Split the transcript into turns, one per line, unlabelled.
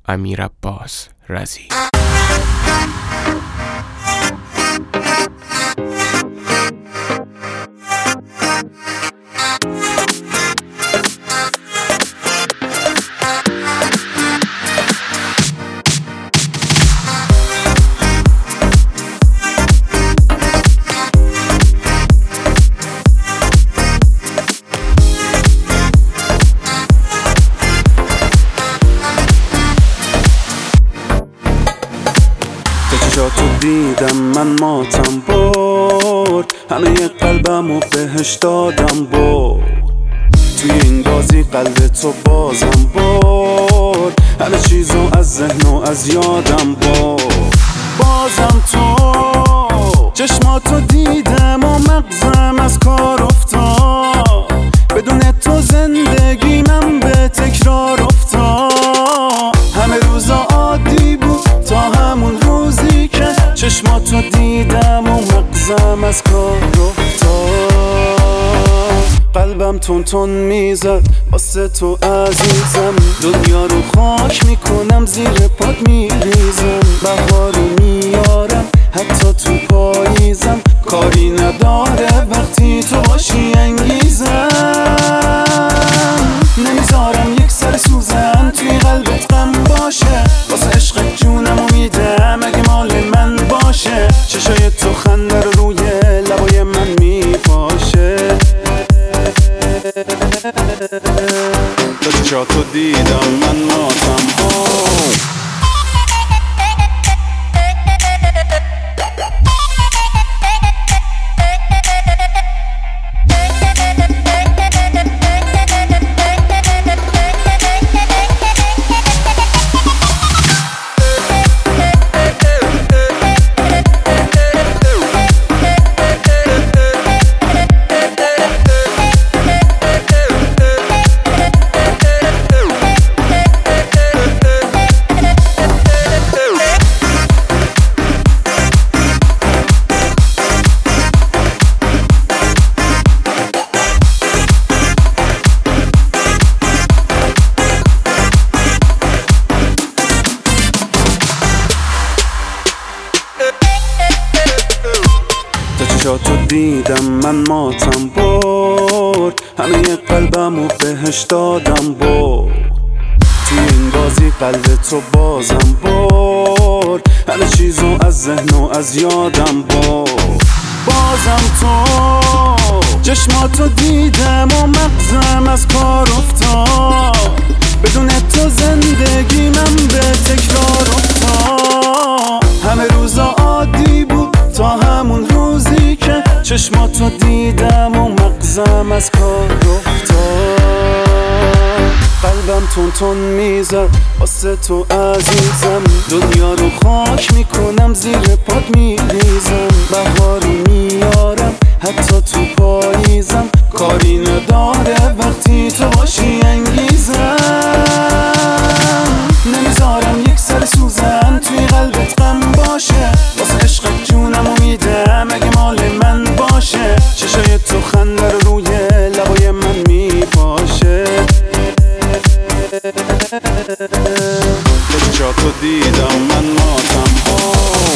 امیرعباس رضی.
تو دیدم من ماتم برد، همه قلبم و بهش دادم برد. توی این بازی قلب تو بازم برد، همه چیزو از ذهن و از یادم برد. بازم تو چشماتو دیدم و مغزم از کار افتاد، بدون تو زندگی من به تکرار افتاد. همه روزا عادی بود تا همون روزی که چشماتو دیدم و مغزم از کار افتاد. قلبم تون تون میزد واسه تو عزیزم، دنیا رو خاک میکنم زیر پات میریزم. بهارو میارم حتی تو پاییزم، کاری نداره وقتی تو باشی انگیزم. نمیذارم یک سر سوزن توی قلبت غم باشه، واسه عشق جونمو میدم اگه مال من باشه. چشای تو خنده رو روی لبای من میپاشه. تا چشاتو دیدم من ماتم تو دیدم من ماتم برد، همه قلبم و بهش دادم برد. توی این بازی قلب تو بازم برد، همه چیزو از ذهن و از یادم برد. بازم تو چشماتو دیدم و مغزم از کار افتاد، بدون تو زندگی من به تکرار افتاد. همه روزا عادی بود تا همون روزی که چشماتو دیدم و مغزم از کار افتاد. قلبم تون تون میزد واسه تو عزیزم، دنیا رو خاک میکنم زیر پات میریزم. بهارو میارم حتی تو پاییزم، کاری نداره وقتی تو باشی انگیزم. نمیذارم یک سر سوزن توی قلبت غم باشه، واسه عشق جونمو میدم اگه مال من باشه. چشای تو خنده رو روی لبای من میپاشه. چشاتو دیدم من ماتم